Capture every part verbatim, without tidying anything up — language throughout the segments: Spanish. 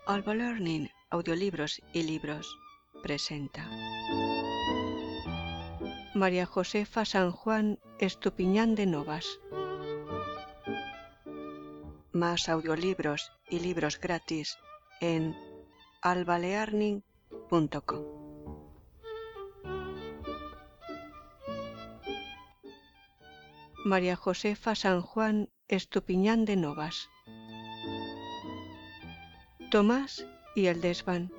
Alba Learning, audiolibros y libros, presenta María Josefa San Juan Estupiñán de Novas. Más audiolibros y libros gratis en alba learning punto com. María Josefa San Juan Estupiñán de Novas. Tomás y el desván.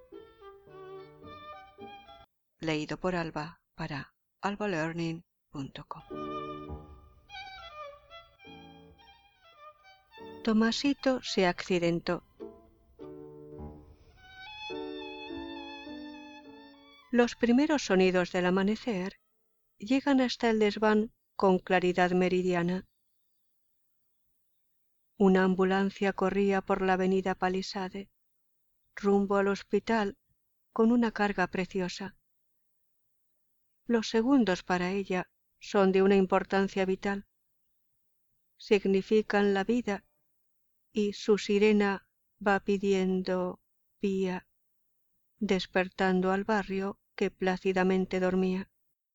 Leído por Alba para alba learning punto com. Tomasito se accidentó. Los primeros sonidos del amanecer llegan hasta el desván con claridad meridiana. Una ambulancia corría por la avenida Palisade, rumbo al hospital con una carga preciosa. Los segundos para ella son de una importancia vital. Significan la vida y su sirena va pidiendo vía, despertando al barrio que plácidamente dormía.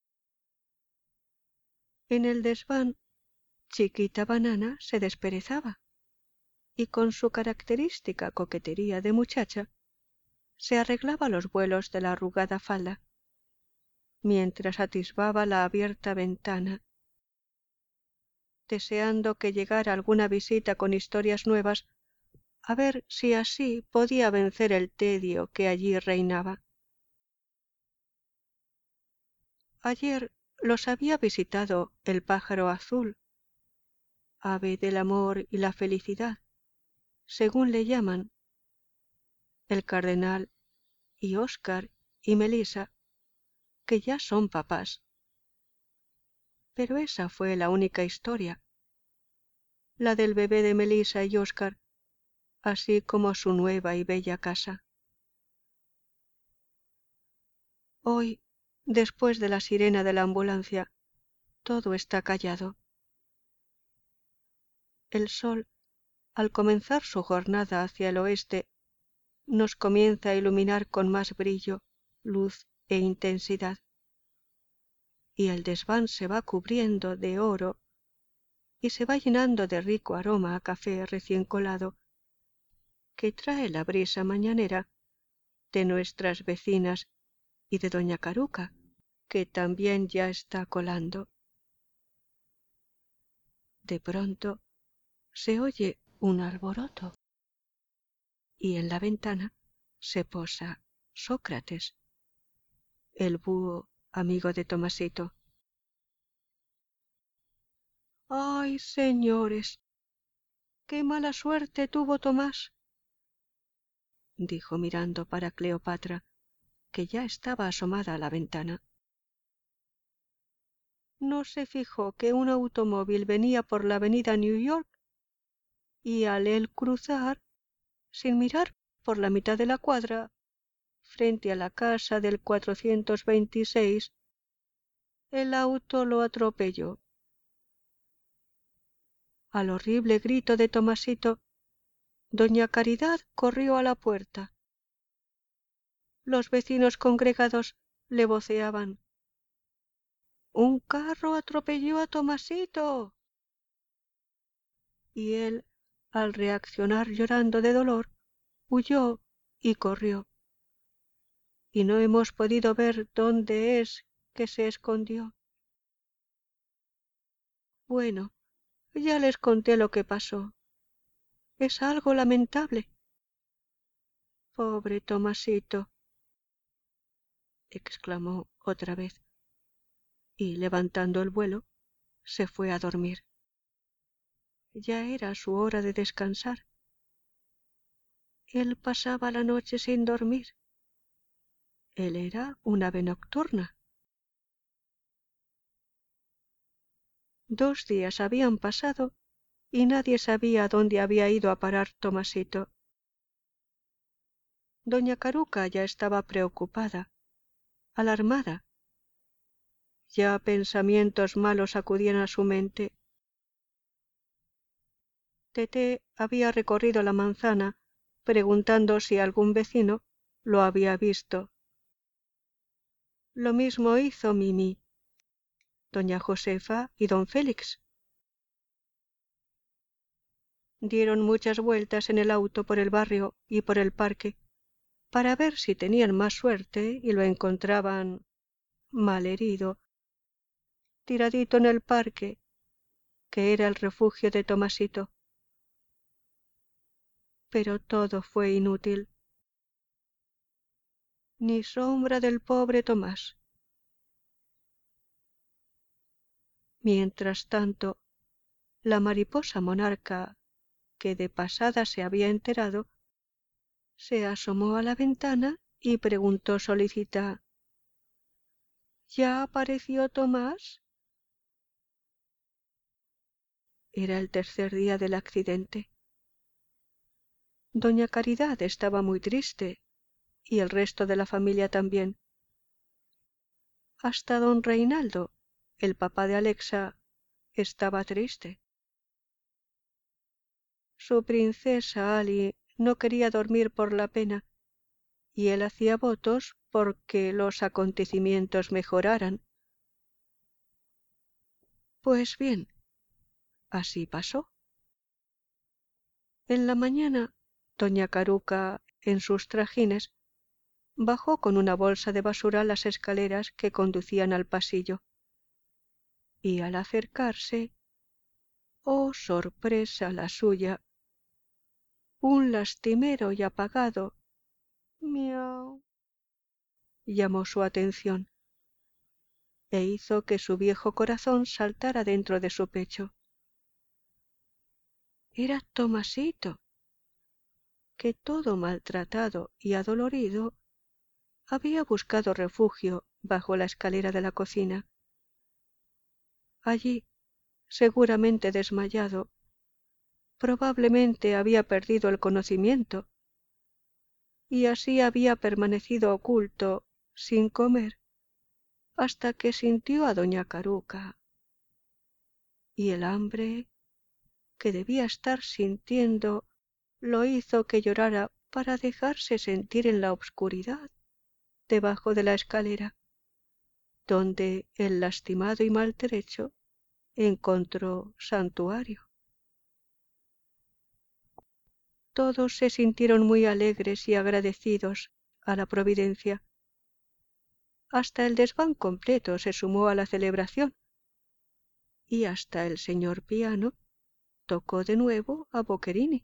En el desván, Chiquita Banana se desperezaba y con su característica coquetería de muchacha se arreglaba los vuelos de la arrugada falda, mientras atisbaba la abierta ventana, deseando que llegara alguna visita con historias nuevas, a ver si así podía vencer el tedio que allí reinaba. Ayer los había visitado el pájaro azul, ave del amor y la felicidad, según le llaman, el cardenal y Óscar y Melisa, que ya son papás. Pero esa fue la única historia, la del bebé de Melisa y Óscar, así como su nueva y bella casa. Hoy, después de la sirena de la ambulancia, todo está callado. El sol, al comenzar su jornada hacia el oeste, nos comienza a iluminar con más brillo, luz e intensidad, y el desván se va cubriendo de oro y se va llenando de rico aroma a café recién colado que trae la brisa mañanera de nuestras vecinas y de doña Caruca, que también ya está colando. De pronto se oye un alboroto y en la ventana se posa Sócrates, el búho amigo de Tomasito. ¡Ay, señores! ¡Qué mala suerte tuvo Tomás!, dijo mirando para Cleopatra, que ya estaba asomada a la ventana. ¿No se fijó que un automóvil venía por la avenida New York y al él cruzar, sin mirar por la mitad de la cuadra, frente a la casa del cuatrocientos veintiséis, el auto lo atropelló? Al horrible grito de Tomasito, doña Caridad corrió a la puerta. Los vecinos congregados le voceaban: «¡Un carro atropelló a Tomasito!». Y él, al reaccionar llorando de dolor, huyó y corrió. Y no hemos podido ver dónde es que se escondió. Bueno, ya les conté lo que pasó. Es algo lamentable. Pobre Tomasito, exclamó otra vez, y levantando el vuelo, se fue a dormir. Ya era su hora de descansar. Él pasaba la noche sin dormir. Él era un ave nocturna. Dos días habían pasado y nadie sabía dónde había ido a parar Tomasito. Doña Caruca ya estaba preocupada, alarmada. Ya pensamientos malos acudían a su mente. Teté había recorrido la manzana preguntando si algún vecino lo había visto. Lo mismo hizo Mimi, doña Josefa y don Félix. Dieron muchas vueltas en el auto por el barrio y por el parque para ver si tenían más suerte y lo encontraban malherido, tiradito en el parque, que era el refugio de Tomasito. Pero todo fue inútil. Ni sombra del pobre Tomás. Mientras tanto, la mariposa monarca, que de pasada se había enterado, se asomó a la ventana y preguntó solícita: ¿Ya apareció Tomás? Era el tercer día del accidente. Doña Caridad estaba muy triste, y el resto de la familia también. Hasta don Reinaldo, el papá de Alexa, estaba triste. Su princesa Ali no quería dormir por la pena, y él hacía votos porque los acontecimientos mejoraran. Pues bien, así pasó. En la mañana, doña Caruca, en sus trajines, bajó con una bolsa de basura las escaleras que conducían al pasillo, y al acercarse, oh sorpresa la suya, un lastimero y apagado miau llamó su atención e hizo que su viejo corazón saltara dentro de su pecho. Era Tomasito, que todo maltratado y adolorido había buscado refugio bajo la escalera de la cocina. Allí, seguramente desmayado, probablemente había perdido el conocimiento, y así había permanecido oculto, sin comer, hasta que sintió a doña Caruca. Y el hambre que debía estar sintiendo lo hizo que llorara para dejarse sentir en la obscuridad, debajo de la escalera, donde el lastimado y maltrecho encontró santuario. Todos se sintieron muy alegres y agradecidos a la providencia. Hasta el desván completo se sumó a la celebración, y hasta el señor piano tocó de nuevo a Boccherini.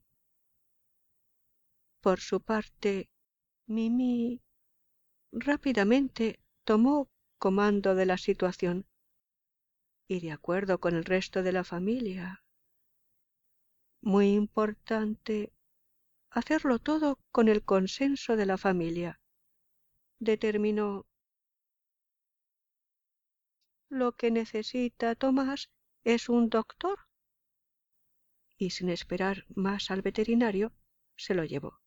Por su parte, Mimi rápidamente tomó comando de la situación, y de acuerdo con el resto de la familia, muy importante hacerlo todo con el consenso de la familia, determinó: lo que necesita Tomás es un doctor, y sin esperar más al veterinario, se lo llevó.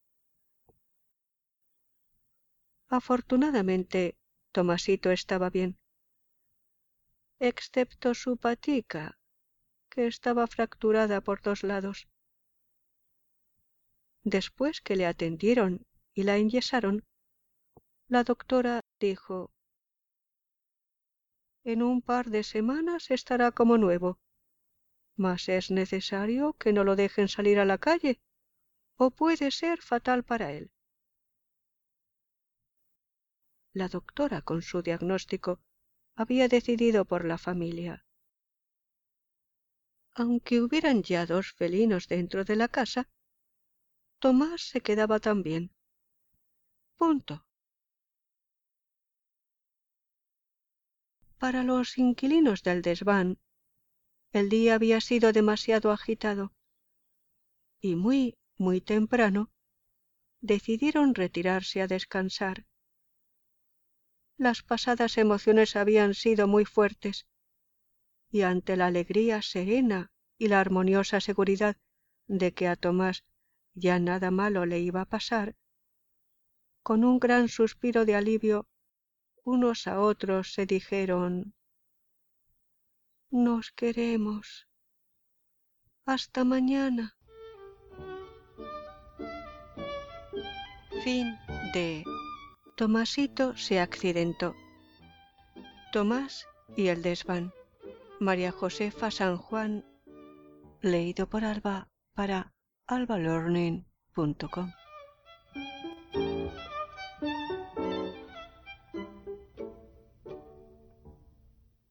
Afortunadamente, Tomasito estaba bien, excepto su patica, que estaba fracturada por dos lados. Después que le atendieron y la enyesaron, la doctora dijo: en un par de semanas estará como nuevo, mas es necesario que no lo dejen salir a la calle, o puede ser fatal para él. La doctora, con su diagnóstico, había decidido por la familia. Aunque hubieran ya dos felinos dentro de la casa, Tomás se quedaba también. Punto. Para los inquilinos del desván, el día había sido demasiado agitado, y muy, muy temprano, decidieron retirarse a descansar. Las pasadas emociones habían sido muy fuertes, y ante la alegría serena y la armoniosa seguridad de que a Tomás ya nada malo le iba a pasar, con un gran suspiro de alivio, unos a otros se dijeron: nos queremos. 'Hasta mañana'. Fin de Tomasito se accidentó. Tomás y el desván. María Josefa San Juan. Leído por Alba para alba learning punto com.